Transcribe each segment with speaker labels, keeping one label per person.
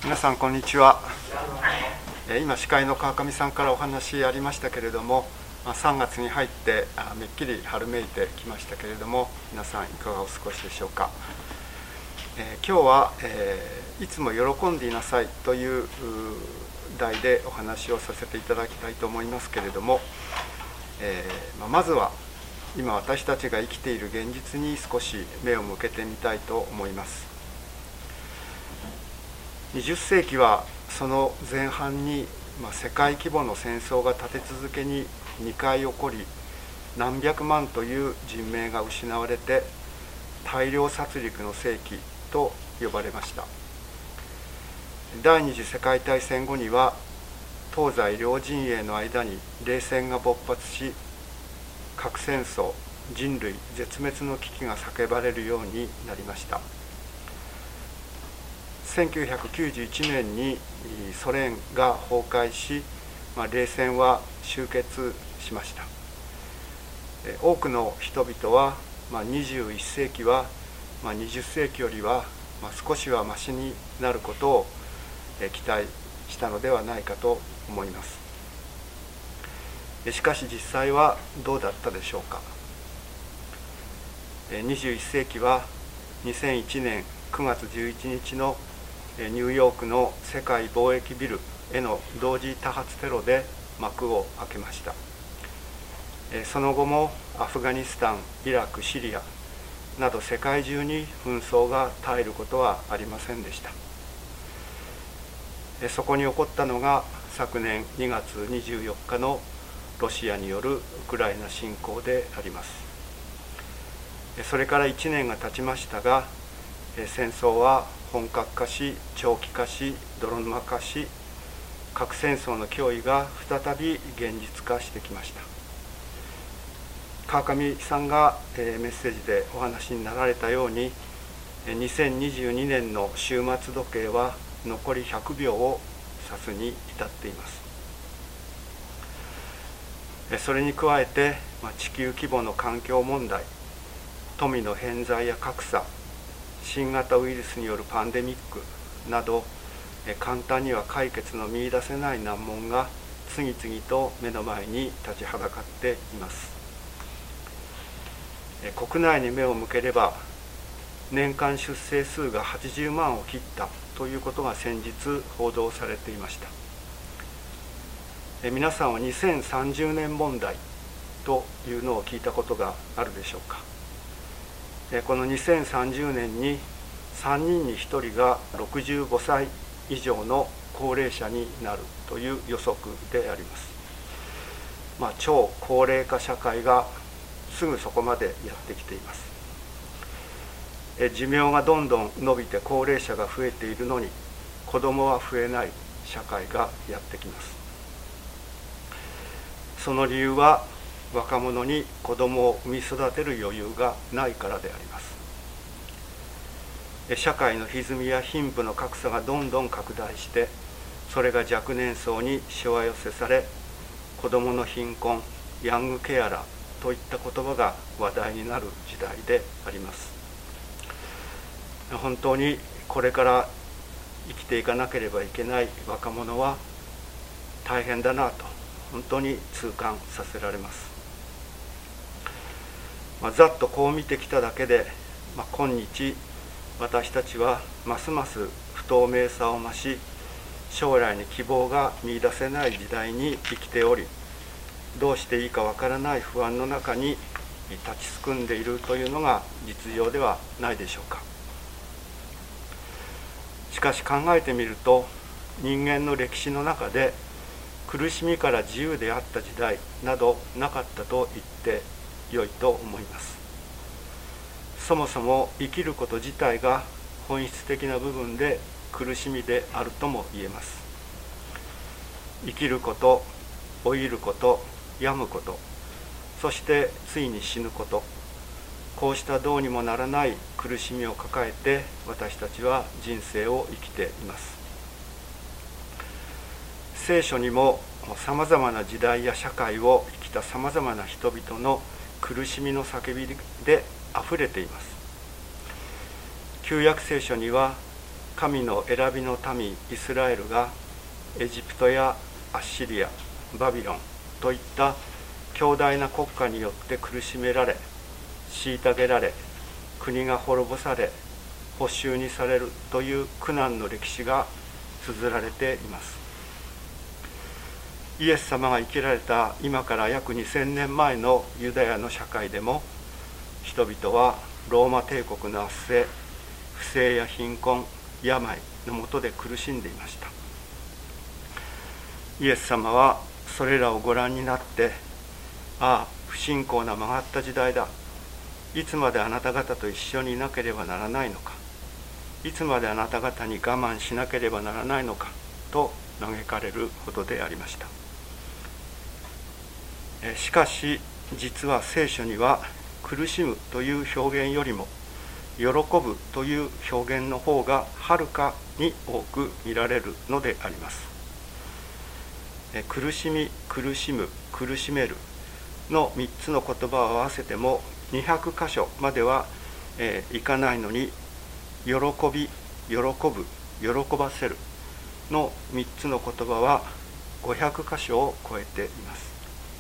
Speaker 1: 皆さんこんにちは。今司会の川上さんからお話ありましたけれども、3月に入ってめっきり春めいてきましたけれども、皆さんいかがお過ごしでしょうか。今日は、いつも喜んでいなさいという題でお話をさせていただきたいと思いますけれども、まずは今私たちが生きている現実に少し目を向けてみたいと思います。20世紀はその前半に、世界規模の戦争が立て続けに2回起こり、何百万という人命が失われて大量殺戮の世紀と呼ばれました。第二次世界大戦後には東西両陣営の間に冷戦が勃発し、核戦争、人類絶滅の危機が叫ばれるようになりました。1991年にソ連が崩壊し、冷戦は終結しました。多くの人々は、21世紀は、20世紀よりは、少しはマシになることを期待したのではないかと思います。しかし実際はどうだったでしょうか。21世紀は2001年9月11日のニューヨークの世界貿易ビルへの同時多発テロで幕を開けました。その後もアフガニスタン、イラク、シリアなど世界中に紛争が絶えることはありませんでした。そこに起こったのが昨年2月24日のロシアによるウクライナ侵攻であります。それから1年が経ちましたが、戦争は本格化し、長期化し、泥沼化し、核戦争の脅威が再び現実化してきました。川上さんがメッセージでお話になられたように、2022年の終末時計は残り100秒を指すに至っています。それに加えて、地球規模の環境問題、富の偏在や格差、新型ウイルスによるパンデミックなど、簡単には解決の見出せない難問が次々と目の前に立ちはだかっています。国内に目を向ければ、年間出生数が80万を切ったということが先日報道されていました。皆さんは2030年問題というのを聞いたことがあるでしょうか。この2030年に3人に1人が65歳以上の高齢者になるという予測であります。超高齢化社会がすぐそこまでやってきています。寿命がどんどん伸びて高齢者が増えているのに、子どもは増えない社会がやってきます。その理由は、若者に子どもを産み育てる余裕がないからであります。社会の歪みや貧富の格差がどんどん拡大して、それが若年層にしわ寄せされ、子どもの貧困、ヤングケアラーといった言葉が話題になる時代であります。本当にこれから生きていかなければいけない若者は大変だなと、本当に痛感させられます。ざっとこう見てきただけで、今日私たちはますます不透明さを増し、将来に希望が見出せない時代に生きており、どうしていいかわからない不安の中に立ちすくんでいるというのが実情ではないでしょうか。しかし考えてみると、人間の歴史の中で苦しみから自由であった時代などなかったと言って良いと思います。そもそも生きること自体が本質的な部分で苦しみであるとも言えます。生きること、老いること、病むこと、そしてついに死ぬこと、こうしたどうにもならない苦しみを抱えて私たちは人生を生きています。聖書にもさまざまな時代や社会を生きたさまざまな人々の苦しみの叫びであふれています。旧約聖書には神の選びの民イスラエルがエジプトやアッシリア、バビロンといった強大な国家によって苦しめられ、虐げられ、国が滅ぼされ、没収にされるという苦難の歴史が綴られています。イエス様が生きられた今から約2000年前のユダヤの社会でも、人々はローマ帝国の圧政、不正や貧困、病の下で苦しんでいました。イエス様はそれらをご覧になって、ああ、不信仰な曲がった時代だ。いつまであなた方と一緒にいなければならないのか。いつまであなた方に我慢しなければならないのかと嘆かれるほどでありました。しかし実は聖書には苦しむという表現よりも喜ぶという表現の方がはるかに多く見られるのであります。苦しみ、苦しむ、苦しめるの3つの言葉を合わせても200箇所まではいかないのに、喜び、喜ぶ、喜ばせるの3つの言葉は500箇所を超えています。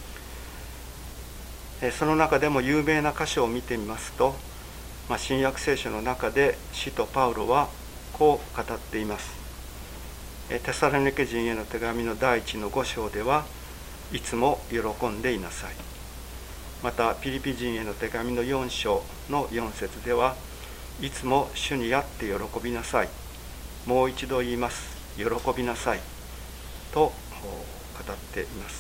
Speaker 1: その中でも有名な箇所を見てみますと、新約聖書の中で使徒パウロはこう語っています。テサロニケ人への手紙の第1の5章では、いつも喜んでいなさい。またピリピ人への手紙の4章の4節では、いつも主にあって喜びなさい。もう一度言います。喜びなさい。と語っています。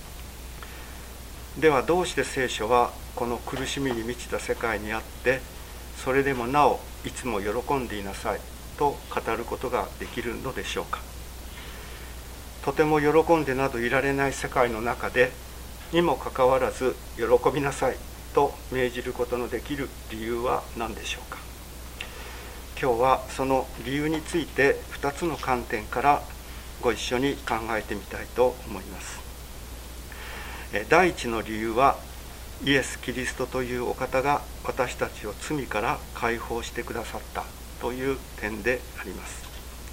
Speaker 1: ではどうして聖書はこの苦しみに満ちた世界にあって、それでもなおいつも喜んでいなさいと語ることができるのでしょうか。とても喜んでなどいられない世界の中でにもかかわらず喜びなさいと命じることのできる理由は何でしょうか。今日はその理由について2つの観点からご一緒に考えてみたいと思います。第一の理由は、イエス・キリストというお方が私たちを罪から解放してくださったという点であります。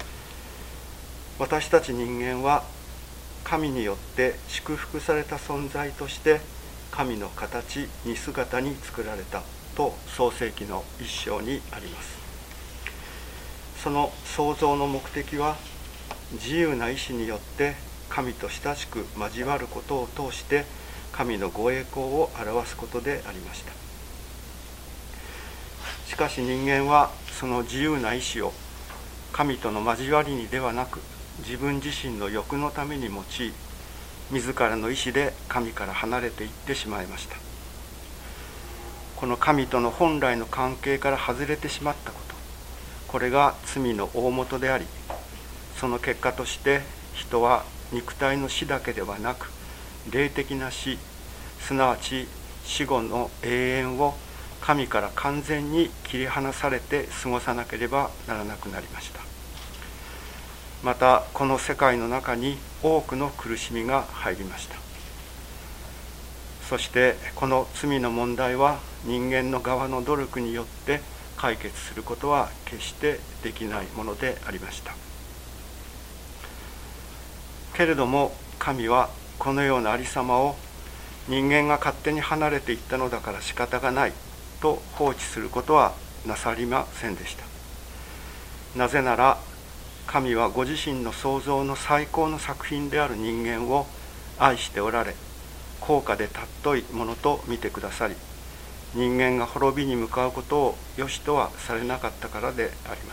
Speaker 1: 私たち人間は神によって祝福された存在として神の形、似姿に作られたと創世記の1章にあります。その創造の目的は、自由な意志によって神と親しく交わることを通して神のご栄光を表すことでありました。しかし人間はその自由な意志を神との交わりにではなく、自分自身の欲のために用い、自らの意志で神から離れていってしまいました。この神との本来の関係から外れてしまったこと、これが罪の大元であり、その結果として人は肉体の死だけではなく、霊的な死、すなわち死後の永遠を神から完全に切り離されて過ごさなければならなくなりました。またこの世界の中に多くの苦しみが入りました。そしてこの罪の問題は人間の側の努力によって解決することは決してできないものでありました。けれども神はこのようなありさまを人間が勝手に離れていったのだから仕方がないと放置することはなさりませんでした。なぜなら神はご自身の創造の最高の作品である人間を愛しておられ、高価で尊いものと見てくださり、人間が滅びに向かうことを良しとはされなかったからであります。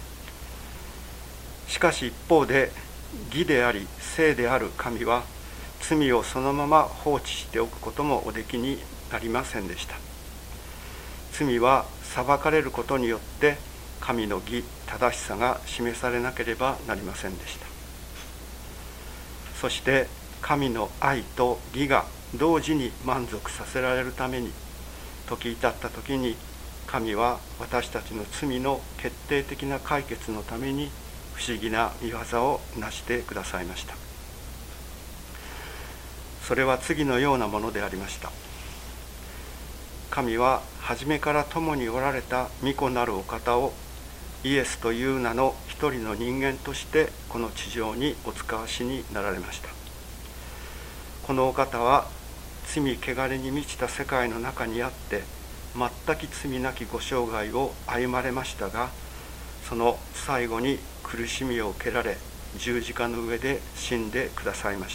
Speaker 1: しかし一方で、義であり聖である神は罪をそのまま放置しておくこともおできになりませんでした。罪は裁かれることによって神の義、正しさが示されなければなりませんでした。そして神の愛と義が同時に満足させられるために、時至った時に神は私たちの罪の決定的な解決のために不思議な御業をなしてくださいました。それは次のようなものでありました。神は初めから共におられた御子なるお方をイエスという名の一人の人間としてこの地上にお使わしになられました。このお方は罪汚れに満ちた世界の中にあって全く罪なきご生涯を歩まれましたが、その最後に苦しみを受けられ、十字架の上で死んでくださいました。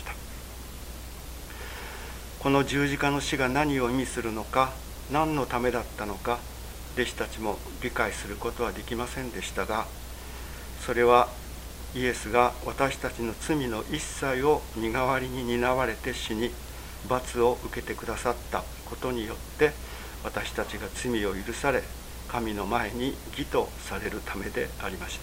Speaker 1: この十字架の死が何を意味するのか、何のためだったのか、弟子たちも理解することはできませんでしたが、それはイエスが私たちの罪の一切を身代わりに担われて死に、罰を受けてくださったことによって、私たちが罪を許され、神の前に義とされるためでありました。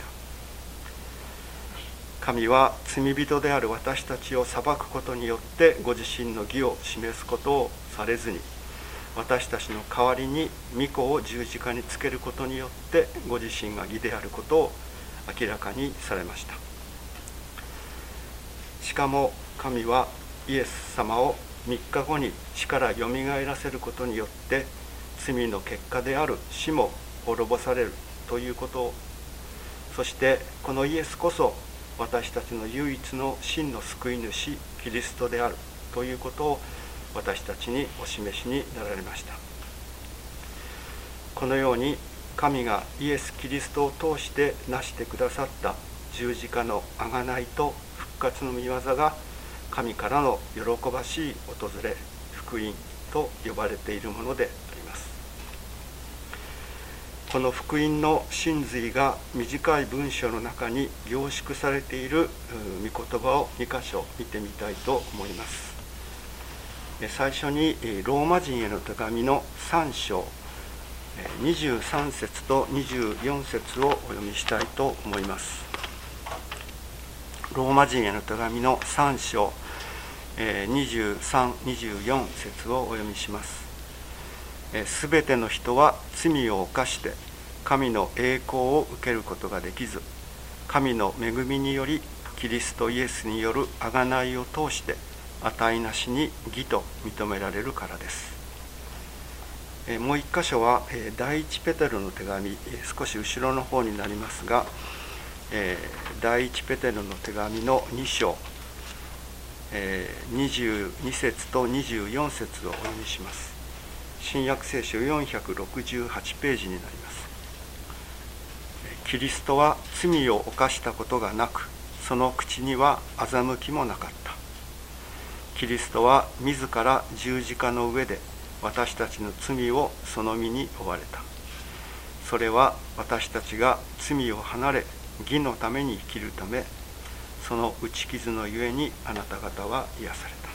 Speaker 1: 神は罪人である私たちを裁くことによってご自身の義を示すことをされずに、私たちの代わりに御子を十字架につけることによってご自身が義であることを明らかにされました。しかも神はイエス様を3日後に死からよみがえらせることによって罪の結果である死も滅ぼされるということを、そしてこのイエスこそ私たちの唯一の真の救い主キリストであるということを私たちにお示しになられました。このように神がイエス・キリストを通して成してくださった十字架の贖いと復活の御業が神からの喜ばしい訪れ、福音と呼ばれているものであります。この福音の真髄が短い文章の中に凝縮されている御言葉を2箇所見てみたいと思います。最初にローマ人への手紙の3章23節と24節をお読みしたいと思います。ローマ人への手紙の3章23、24節をお読みします。すべての人は罪を犯して神の栄光を受けることができず、神の恵みによりキリストイエスによる贖いを通して値なしに義と認められるからです。もう一箇所は第一ペテロの手紙、少し後ろの方になりますが、第一ペテロの手紙の2章22節と24節をお読みします。新約聖書468ページになります。キリストは罪を犯したことがなく、その口には欺きもなかった。キリストは自ら十字架の上で私たちの罪をその身に負われた。それは私たちが罪を離れ義のために生きるため、その打ち傷のゆえにあなた方は癒された。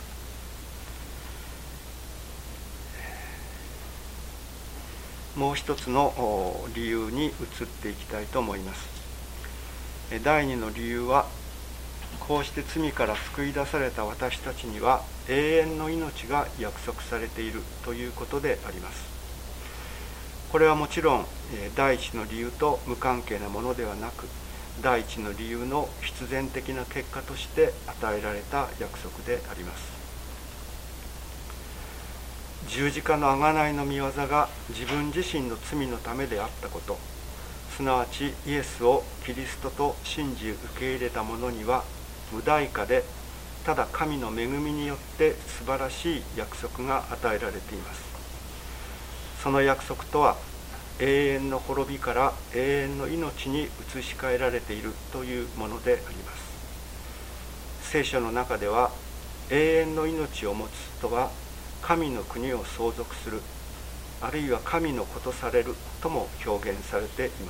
Speaker 1: もう一つの理由に移っていきたいと思います。第二の理由は、こうして罪から救い出された私たちには永遠の命が約束されているということであります。これはもちろん第一の理由と無関係なものではなく、第一の理由の必然的な結果として与えられた約束であります。十字架の贖いの御業が自分自身の罪のためであったこと、すなわちイエスをキリストと信じ受け入れた者には無代価で、ただ神の恵みによって素晴らしい約束が与えられています。その約束とは、永遠の滅びから永遠の命に移し替えられているというものであります。聖書の中では、永遠の命を持つとは神の国を相続する、あるいは神の子とされるとも表現されています。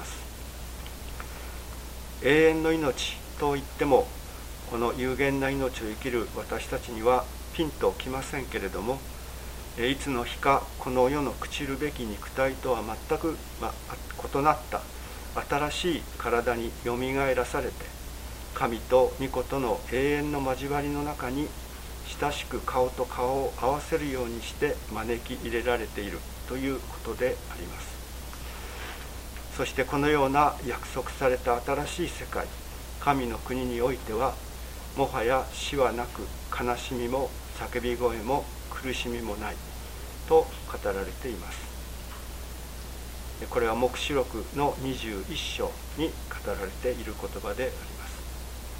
Speaker 1: 永遠の命といっても、この有限な命を生きる私たちにはピンときませんけれども、いつの日かこの世の朽ちるべき肉体とは全く異なった新しい体によみがえらされて、神と御子との永遠の交わりの中に親しく顔と顔を合わせるようにして招き入れられているということであります。そしてこのような約束された新しい世界、神の国においては、もはや死はなく、悲しみも叫び声も苦しみもないと語られています。 これは黙示録の21章に語られている言葉であります。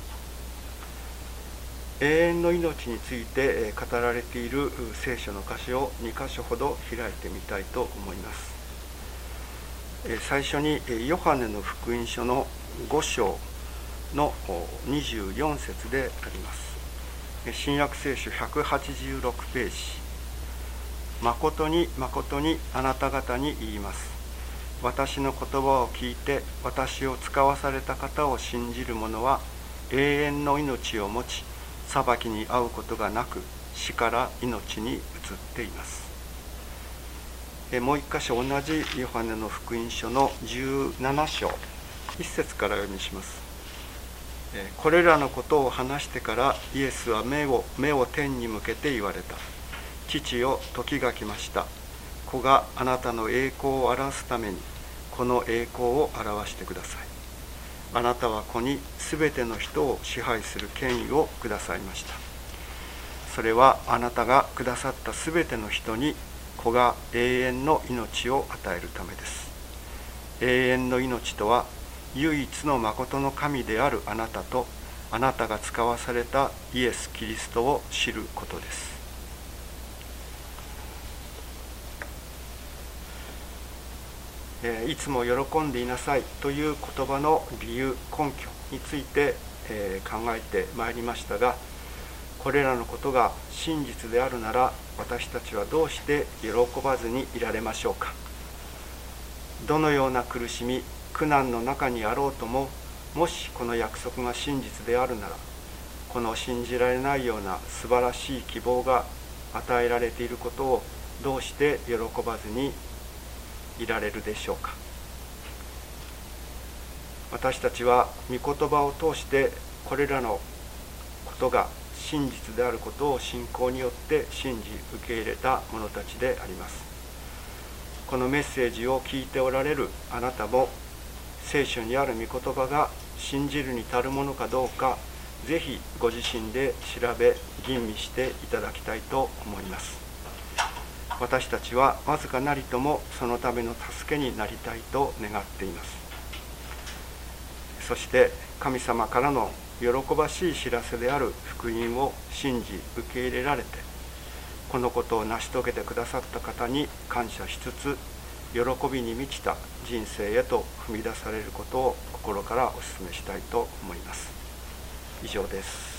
Speaker 1: 永遠の命について語られている聖書の箇所を2箇所ほど開いてみたいと思います。最初にヨハネの福音書の5章の24節であります。新約聖書186ページ。誠に誠にあなた方に言います。私の言葉を聞いて私を使わされた方を信じる者は永遠の命を持ち、裁きに遭うことがなく死から命に移っています。もう一箇所、同じヨハネの福音書の17章1節から読みします。これらのことを話してからイエスは目を天に向けて言われた。父よ、時が来ました。子があなたの栄光を表すためにこの栄光を表してください。あなたは子にすべての人を支配する権威をくださいました。それはあなたがくださったすべての人に子が永遠の命を与えるためです。永遠の命とは唯一の誠の神であるあなたとあなたが使わされたイエス・キリストを知ることです。いつも喜んでいなさいという言葉の理由、根拠について考えてまいりましたが、これらのことが真実であるなら私たちはどうして喜ばずにいられましょうか。どのような苦しみ、苦難の中にあろうとも、もしこの約束が真実であるなら、この信じられないような素晴らしい希望が与えられていることをどうして喜ばずにいられるでしょうか。私たちは御言葉を通してこれらのことが真実であることを信仰によって信じ受け入れた者たちであります。このメッセージを聞いておられるあなたも、聖書にある御言葉が信じるに足るものかどうか、ぜひご自身で調べ吟味していただきたいと思います。私たちはわずかなりともそのための助けになりたいと願っています。そして神様からの喜ばしい知らせである福音を信じ受け入れられて、このことを成し遂げてくださった方に感謝しつつ、喜びに満ちた人生へと踏み出されることを心からお勧めしたいと思います。以上です。